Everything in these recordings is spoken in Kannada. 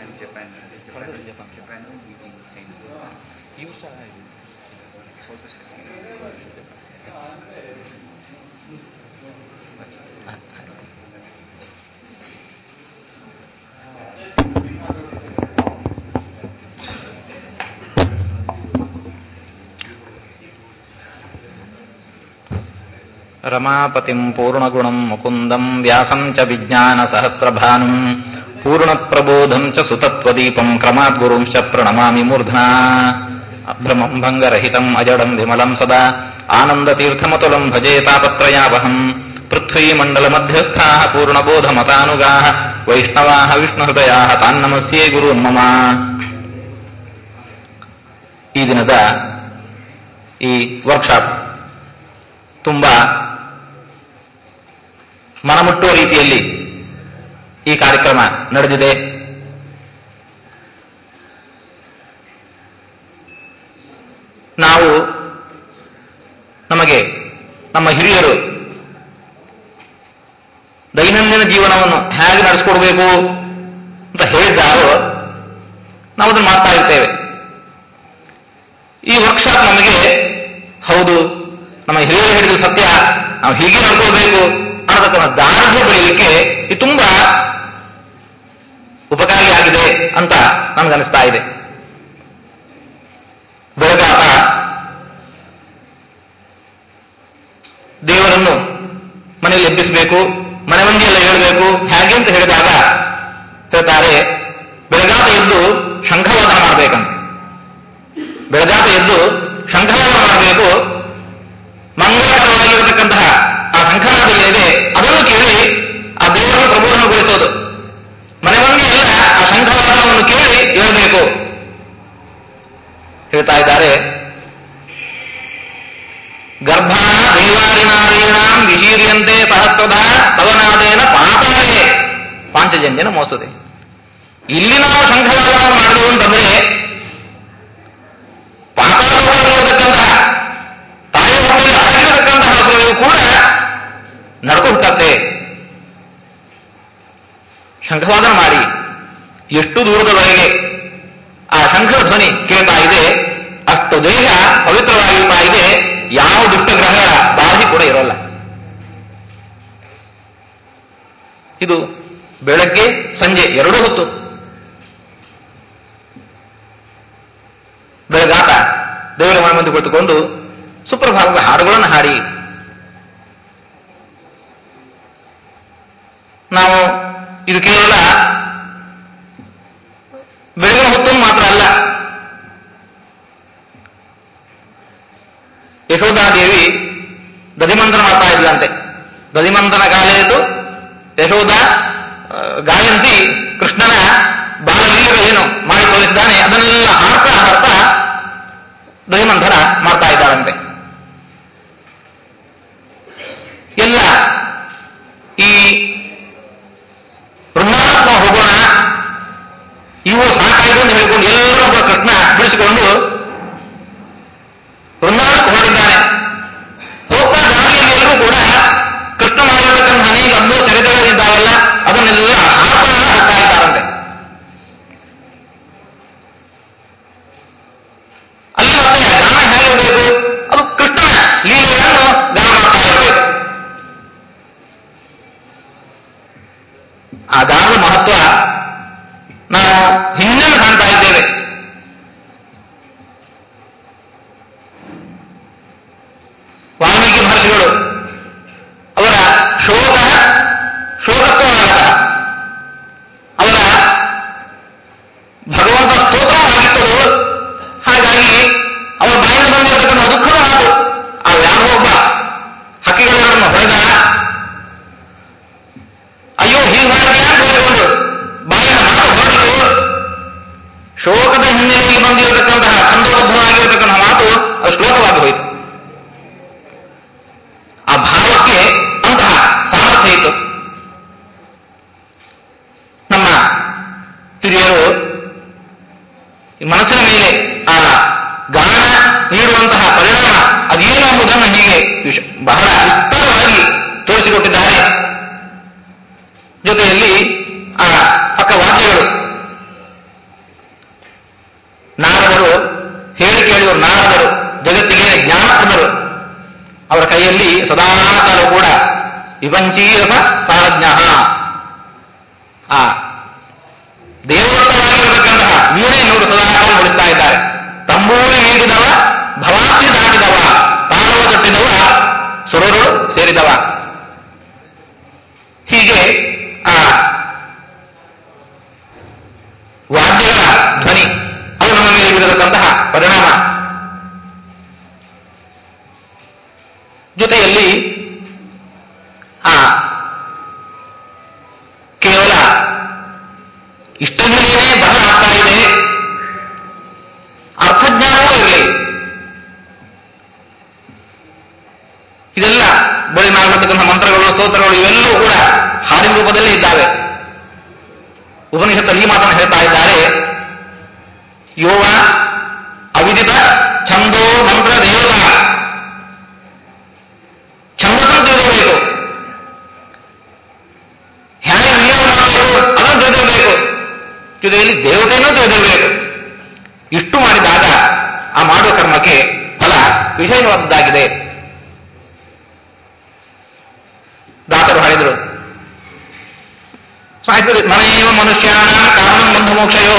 ರಮಾಪತಿಂ ಪೂರ್ಣಗುಣಂ ಮುಕುಂದಂ ವ್ಯಾಸಂ ಚ ವಿಜ್ಞಾನ ಸಹಸ್ರಭಾನುಂ ಪೂರ್ಣಪ್ರಬೋಧಂ ಚ ಸುತತ್ವದೀಪಂ ಕ್ರಮಾತ್ ಗುರುಂಶ್ಚ ಪ್ರಣಮಾಮಿ ಮೂರ್ಧ್ನಾ ಅಭ್ರಮಂ ಭಂಗರಹಿತಂ ಅಜಡಂ ವಿಮಲಂ ಸದಾ ಆನಂದತೀರ್ಥಮತುಲಂ ಭಜೆ ತಾಪತ್ರಯಾವಹಂ ಪೃಥ್ವೀಮಂಡಲಮಧ್ಯಸ್ಥಾಃ ಪೂರ್ಣಬೋಧಮತಾನುಗಾಃ ವೈಷ್ಣವಾಃ ವಿಷ್ಣುಹೃದಯಾಃ ತಾನ್ನಮಸ್ಯೇ ಗುರುನ್ ಮಮ. ಈ ದಿನದ ಈ ವರ್ಕ್ಶಾಪ್ ತುಂಬಾ ಮನಮುಟ್ಟುವ ರೀತಿಯಲ್ಲಿ ಈ ಕಾರ್ಯಕ್ರಮ ನಡೆದಿದೆ. ನಾವು ನಮಗೆ ನಮ್ಮ ಹಿರಿಯರು ದೈನಂದಿನ ಜೀವನವನ್ನು ಹೇಗೆ ನಡೆಸಿಕೊಡ್ಬೇಕು ಅಂತ ಹೇಳಿದ್ದಾರೋ ನಾವು ಅದನ್ನು ಮಾಡ್ತಾ ಇರ್ತೇವೆ. ಈ ವರ್ಕ್ಶಾಪ್ ನಮಗೆ ಹೌದು ನಮ್ಮ ಹಿರಿಯರು ಹೇಳಿದ ಸತ್ಯ, ನಾವು ಹೀಗೆ ನಡ್ಕೊಳ್ಬೇಕು ಅನ್ನೋದಕ್ಕೆ ದಾರ್ಢ್ಯ ಬೆಳೆಯಲಿಕ್ಕೆ ಇದು ತುಂಬಾ ಉಪಕಾರಿಯಾಗಿದೆ ಅಂತ ನಮಗನಿಸ್ತಾ ಇದೆ. ಬೆಳಗಾತ ದೇವರನ್ನು ಮನೆಯಲ್ಲಿ ಎಬ್ಬಿಸಬೇಕು, ಮನೆ ಮಂದಿಯೆಲ್ಲ ಹೇಳಬೇಕು, ಹೇಗೆ ಅಂತ ಹೇಳಿದಾಗ ಹೇಳ್ತಾರೆ ಬೆಳಗಾತ ಎದ್ದು ಶಂಖವಾದನ ಮಾಡಬೇಕಂತ. ಬೆಳಗಾತ ಎದ್ದು ಶಂಖವಾದನ ಮಾಡಬೇಕು, ಮಂಗಳಕರವಾಗಿರತಕ್ಕಂತಹ ಆ ಶಂಖನಾದ ಏನಿದೆ ಅದನ್ನು ಕೇಳಿ ಆ ದೇವರನ್ನು ಪ್ರಬೋಧನಗೊಳಿಸೋದು. ಮನೆ ಮಂದಿ ಎಲ್ಲ ಆ ಶಂಖವಾದನವನ್ನು ಕೇಳಿ ಹೇಳಬೇಕು ಹೇಳ್ತಾ ಇದ್ದಾರೆ. ಗರ್ಭಾ ದೇವಾರಿನಾರೀಣಾಂ ವಿಶೀರ್ಯಂತೆ ಸಹಸ್ರಧಾ ಪವನಾದೇನ ಪಾತಾಳೆ ಪಾಂಚಜನ್ಯನ ಮೋಸ್ತದೆ. ಇಲ್ಲಿ ನಾವು ಶಂಖವಾದನವನ್ನು ಮಾಡಿದೆವು ಅಂತಂದ್ರೆ ಪಾತಾಳದಲ್ಲಿರತಕ್ಕಂತಹ ತಾಯಿ ಹೊಟ್ಟೆಯಲ್ಲಿ ಅಡಗಿರತಕ್ಕಂತಹ ಹಸುವು ಕೂಡ ನಡ್ಕೊ ಹುಟ್ಟತ್ತೆ. ಶಂಖವಾದನ ಮಾಡಿ ಎಷ್ಟು ದೂರದವರೆಗೆ ಆ ಶಂಖದ ಧ್ವನಿ ಕೇಳ್ತಾ ಇದೆ ಅಷ್ಟು ದೇಹ ಪವಿತ್ರವಾಗಿರ್ತಾ ಇದೆ. ಯಾವ ದುಷ್ಟಗ್ರಹಗಳ ಬಾಧಿ ಕೂಡ ಇರೋಲ್ಲ. ಇದು ಬೆಳಗ್ಗೆ ಸಂಜೆ ಎರಡೂ ಹೊತ್ತು ಬೆಳಗಾತ ದೇವರ ಮನೆ ಮುಂದೆ ಕುಳಿತುಕೊಂಡು ಸುಪ್ರಭಾತದ ಹಾಡುಗಳನ್ನು ಹಾಡಿ ನಾವು ಇದು ಕೇವಲ ಬೆಳಗಿನ ಹೊತ್ತು ಮಾತ್ರ ಅಲ್ಲ, ಯಶೋಧಾದೇವಿ ದಧಿಮಂಥನ ಮಾಡ್ತಾ ಇದ್ಲಂತೆ. ದಧಿಮಂಥನ ಕಾಲೇತು ಯಶೋಧ ಗಾಯಂತಿ ಕೃಷ್ಣನ ಬಾಲಲೀಲೆಗಳು ಏನು ಮಾಡಿ ತೋರಿಸಿದ್ದಾನೆ ಅದನ್ನೆಲ್ಲ ಹಾಡ್ತಾ ಹಾಡ್ತಾ ದಧಿಮಂಥನ ಮಾಡ್ತಾ ಇದ್ದಾಳಂತೆ. ಎಲ್ಲ ಈ ವೃಂದಾವನ ಹೋಗೋಣ ಇವು ಸಾಕಾಯ್ತು ಅಂತ ಹೇಳಿಕೊಂಡು ಎಲ್ಲರೊಬ್ಬ ಕೃಷ್ಣ ಬಿಡಿಸಿಕೊಂಡು ವೃಂದಾವನಕ್ಕೆ ಹೊರಟಿದ್ದಾನೆ. ಹೋಗ್ತಾ ದಾರಿಯಲ್ಲಿ ಎಲ್ಲರೂ ಕೂಡ ಕೃಷ್ಣ ಮಾಡಿರತಕ್ಕಂಥ ಅನೇಕ ಅದ್ಭುತ ಚರಿತ್ರೆಗಳಿದ್ದಾವಲ್ಲ ಅದನ್ನೆಲ್ಲ ಹಾಡ್ತಾ ಹೋಗ್ತಾ ಇದ್ದಾರಂತೆ. ಅಲ್ಲಿ ಮತ್ತೆ ಗಾನ ಹೇಗಿರಬೇಕು, ಅದು ಕೃಷ್ಣನ ಲೀಲೆಯನ್ನು ಗಾನ ಮಾಡ್ತಾ ಇರಬೇಕು. ಆ ಗಾನದ ಮಹತ್ವ ನಾವು ಹಿಂದೆನೂ ಕಾಣ್ತಾ ಇದ್ದೇವೆ. ವಾಲ್ಮೀಕಿ ಮಹರ್ಷಿಗಳು ಅವರ ಶೋಕತ್ವವಾಗದ ಅವರ ಭಗವಂತ ಸ್ತೋತ್ರವಾಗಿತ್ತದು. ಹಾಗಾಗಿ ಅವರ ಬಾಯಿಂದ ಬಂದಿರತಕ್ಕಂಥ ದುಃಖದ ಮಾತು ಆ ಯಾರೋ ಒಬ್ಬ ಹಕ್ಕಿಗಳೆರಡನ್ನು ಹೊಡೆದ, ಅಯ್ಯೋ ಹೀಗೆ ಮಾಡಿದ್ಯಾ ಅಂತ ಹೇಳಿಕೊಂಡು ಬಾಯಿನ ಮಾತು ಹೊರಡಿತು. ಶೋಕದ ಹಿನ್ನೆಲೆಯಲ್ಲಿ ಬಂದಿರತಕ್ಕಂತಹ ಛಂದೋಬದ್ಧವಾಗಿರತಕ್ಕಂತಹ ಮಾತು ಅದು ಶ್ಲೋಕವಾಗಿ ಹೋಯಿತು. ಆ ಭಾವಕ್ಕೆ ಅಂತಹ ಸಾಮರ್ಥ್ಯ ಇತ್ತು. ನಮ್ಮ ಹಿರಿಯರು ಮನಸ್ಸಿನ ಮೇಲೆ ಆ ಗಾನ ನೀಡುವಂತಹ ಪರಿಣಾಮ ಅದೇನು ಎಂಬುದನ್ನು ಹೀಗೆ ಬಹಳ ವಿಸ್ತಾರವಾಗಿ ತೋರಿಸಿಕೊಟ್ಟಿದ್ದಾರೆ. ಜೊತೆಯಲ್ಲಿ ಆ ಪಕ್ಕ ವಾದ್ಯಗಳು ಜೊತೆಯಲ್ಲಿ ಸದಾಕಾಲ ಕೂಡ ವಿಪಂಚೀರಸ ಸಾರಜ್ಞ ಆ ದೇವೋತ್ತರವಾಗಿರತಕ್ಕಂತಹ ವೀಣೆಯನ್ನವರು ಸದಾಕಾಲ ನುಡಿಸ್ತಾ ಇದ್ದಾರೆ. ತಂಬೂರಿ ನೀಡಿದವ, ಭವಾಸಿ ದಾಟಿದವ, ತಾಳವ ತಟ್ಟಿದವ, ಸುರರು ಸೇರಿದವ. ಹೀಗೆ ಆ ವಾದ್ಯಗಳ ಧ್ವನಿ ಅದು ನಮ್ಮ ಮೇಲೆ ಬೀರತಕ್ಕಂತಹ ಪರಿಣಾಮ. ಜೊತೆಯಲ್ಲಿ ಆ ಕೇವಲ ಇಷ್ಟದಲ್ಲಿಯೇ ಬಹಳ ಆಗ್ತಾ ಇದೆ, ಅರ್ಥಜ್ಞಾನವೂ ಇರಲಿ. ಇದೆಲ್ಲ ಬಳಿ ಮಾಡಿರತಕ್ಕಂಥ ಮಂತ್ರಗಳು, ಸ್ತೋತ್ರಗಳು ಇವೆಲ್ಲವೂ ಕೂಡ ಹಾಡಿನ ರೂಪದಲ್ಲೇ ಇದ್ದಾವೆ. ಉಪನಿಷತ್ತಲ್ಲಿ ಈ ಮಾತನ್ನು ಹೇಳ್ತಾ ಇದ್ದಾರೆ, ಯೋವ ಅವಿದಿತ ಛಂದೋ ಮಂತ್ರ ದೇವತಾ, ಛಂದಸ್ಸನ್ನು ತಿಳಿದಿರಬೇಕು, ಹೇಗೆ ನಿಯಮ ಮಾಡಬೇಕು ಅದನ್ನು ತಿಳಿದಿರಬೇಕು, ಜೊತೆಯಲ್ಲಿ ದೇವತೆಯನ್ನು ತಿಳಿದಿರಬೇಕು. ಇಷ್ಟು ಮಾಡಿದಾಗ ಆ ಮಾಡುವ ಕರ್ಮಕ್ಕೆ ಫಲ ವಿಶೇಷವಾದದ್ದಾಗಿದೆ. ದಾಸರು ಹೇಳಿದರು, ಸಾಹಿತ್ಯ ಮನೆಯೋ ಮನುಷ್ಯಾನ ಕಾರಣ ಬಂಧ ಮೋಕ್ಷಯೋ,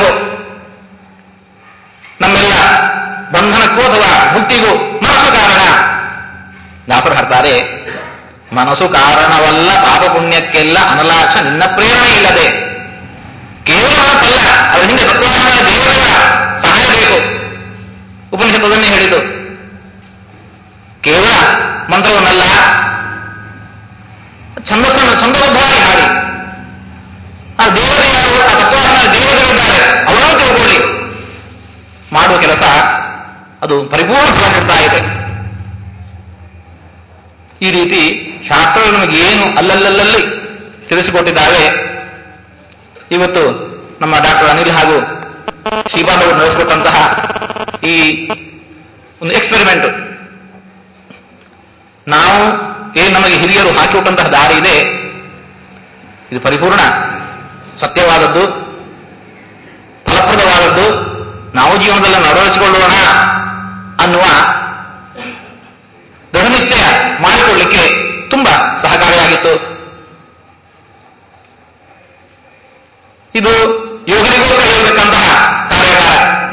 ನಮ್ಮೆಲ್ಲ ಬಂಧನಕ್ಕೂ ಅಥವಾ ಮುಕ್ತಿಗೂ ಮನಸ್ಸು ಕಾರಣ. ದಾಸರು ಹೇಳ್ತಾರೆ, ಮನಸ್ಸು ಕಾರಣವಲ್ಲ ಪಾಪ ಪುಣ್ಯಕ್ಕೆಲ್ಲ ಅನಲಾಕ್ಷ ನಿನ್ನ ಪ್ರೇರಣೆ ಇಲ್ಲದೆ. ಕೇವಲ ಮನಸ್ಸಲ್ಲ, ಅದರ ಹಿಂದೆ ತತ್ವಾಧಾರ ದೇವತೆಗಳ ಸಹಾಯ ಬೇಕು. ಉಪನಿಷತ್ತದನ್ನೇ ಹೇಳಿತು, ಕೇವಲ ಮಂತ್ರವನ್ನಲ್ಲ, ಛಂದಬದ್ಧವಾಗಿ ಹಾಡಿ. ಆ ದೇವತೆ ಯಾರು, ಆ ತತ್ವಾಧಾರ ದೇವತೆಗಳಿದ್ದಾರೆ, ಅವರನ್ನು ತಿಳ್ಕೊಳ್ಳಿ. ಮಾಡುವ ಕೆಲಸ ಅದು ಪರಿಪೂರ್ಣ ಫಲ ನೀಡ್ತಾ ಇದೆ. ಈ ರೀತಿ ಶಾಸ್ತ್ರಗಳು ನಮಗೆ ಏನು ಅಲ್ಲಲ್ಲಲ್ಲಿ ತಿಳಿಸಿಕೊಟ್ಟಿದ್ದಾವೆ. ಇವತ್ತು ನಮ್ಮ ಡಾಕ್ಟರ್ ಅನಿಲ್ ಹಾಗೂ ಶ್ರೀಪಾದ್ ಅವರು ನಡೆಸಿಕೊಟ್ಟಂತಹ ಈ ಒಂದು ಎಕ್ಸ್ಪೆರಿಮೆಂಟ್, ನಾವು ಏನು ನಮಗೆ ಹಿರಿಯರು ಹಾಕಿಕೊಟ್ಟಂತಹ ದಾರಿ ಇದೆ, ಇದು ಪರಿಪೂರ್ಣ ಸತ್ಯವಾದದ್ದು, ಫಲಪ್ರದವಾದದ್ದು. ನಾವು ಜೀವನದಲ್ಲಿ ಅಳವಡಿಸಿಕೊಳ್ಳೋಣ ಅನ್ನುವ ದೃಢ ನಿಶ್ಚಯ ಮಾಡಿಕೊಳ್ಳಲಿಕ್ಕೆ ತುಂಬಾ ಸಹಕಾರಿಯಾಗಿತ್ತು. ಇದು ಯೋಗರಿಗೋಸ್ಕರ ಇರಬೇಕಂತಹ ಕಾರ್ಯಾಗಾರ.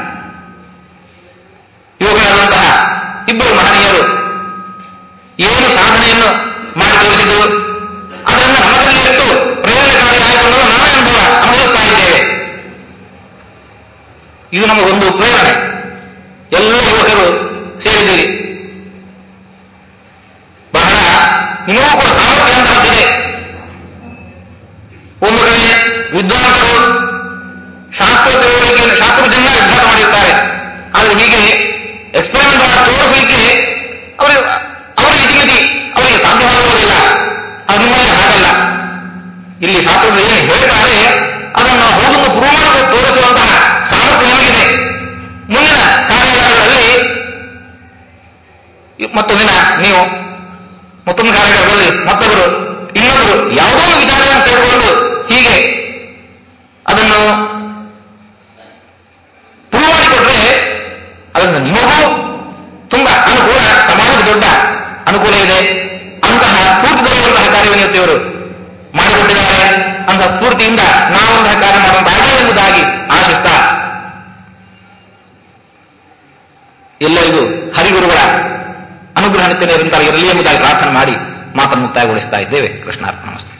ಯೋಗರಾದಂತಹ ಇಬ್ಬರು ಮಹನೀಯರು ಏನು ಸಾಧನೆಯನ್ನು ಮಾಡಿ ತೋರಿಸಿದರು, ಅದರಿಂದ ನಮ್ಮಲ್ಲಿ ಎಷ್ಟು ಪ್ರಯೋಜನಕಾರಿ ಆಯಿತು ಅನ್ನೋದು ನಾವೇ ಅನುಭವಿಸ್ತಾ ಇದ್ದೇವೆ. ಇದು ನಮಗೊಂದು ಪ್ರೇರಣೆ. ಎಲ್ಲ ಯುವಕರು ಸೇರಿದ್ದೀರಿ, ಬಹಳ ನಿಮಗೂ ಕೂಡ ಸಾಮರ್ಥ್ಯ ಅಂತಹದ್ದಿದೆ. ಒಂದು ಕಡೆ ವಿದ್ವಾಂಸರು ಶಾಸ್ತ್ರ ತಿಳುವಳಿಕೆಯನ್ನು ಶಾಸ್ತ್ರಜ್ಞ ಅಭ್ಯಾಸ ಮಾಡಿರ್ತಾರೆ, ಆದರೆ ಹೀಗೆ ಎಕ್ಸ್ಪೆರಿಮೆಂಟ್ ಮಾಡಿ ತೋರಿಸಲಿಕ್ಕೆ ಅವರಿಗೆ ಇತಿಮಿತಿ ಅವರಿಗೆ ಸಾಧ್ಯವಾಗುವುದಿಲ್ಲ. ಅದು ನಿಮ್ಮಲ್ಲಿ ಹಾಗಲ್ಲ. ಇಲ್ಲಿ ಶಾಸ್ತ್ರದ ಏನು ಹೇಳ್ತಾರೆ ಅದನ್ನು ಹೋಗುವುದು ಪ್ರೂವ್ ಮಾಡಿ ತೋರಿಸುವಂತಹ ಸಾಮರ್ಥ್ಯ ನಿಮಗಿದೆ. ಮುಂದಿನ ಕಾರ್ಯಾಗಾರಗಳಲ್ಲಿ ಮತ್ತೊಂದಿನ ನೀವು, ಮತ್ತೊಂದು ಕಾರ್ಯಾಗಾರದಲ್ಲಿ ಮತ್ತೊಬ್ಬರು, ಇನ್ನೊಬ್ಬರು ಯಾವುದೋ ಒಂದು ವಿಚಾರವನ್ನು ತೆಗೆದುಕೊಂಡು ಹೀಗೆ ಅದನ್ನು ಪ್ರೂವ್ ಮಾಡಿಕೊಟ್ರೆ ಅದನ್ನು ನಿಮಗೂ ತುಂಬಾ ಅನುಕೂಲ, ಸಮಾಜಕ್ಕೆ ದೊಡ್ಡ ಅನುಕೂಲ ಇದೆ. ಅಂತಹ ಸ್ಫೂರ್ತಿ ದೊರೆಯುವಂತಹ ಕಾರ್ಯವನ್ನು ಇವತ್ತಿವರು ಮಾಡಿಕೊಟ್ಟಿದ್ದಾರೆ. ಅಂತಹ ಸ್ಫೂರ್ತಿಯಿಂದ ನಾವಂತಹ ಕಾರ್ಯ ಮಾಡುವಂತಾಗಲಿ ಎಂಬುದಾಗಿ ಆಶಿಸ್ತಾ ಎಲ್ಲರಿಗೂ ಹರಿಗುರುಗಳ ಅನುಗ್ರಹ ನಿತ್ಯ ನಿರಂತರ ಇರಲಿ ಎಂಬುದಾಗಿ ಪ್ರಾರ್ಥನೆ ಮಾಡಿ ಮಾತನ್ನು ಮುಕ್ತಾಯಗೊಳಿಸ್ತಾ ಇದ್ದೇವೆ. ಕೃಷ್ಣಾರ್ಪಣ.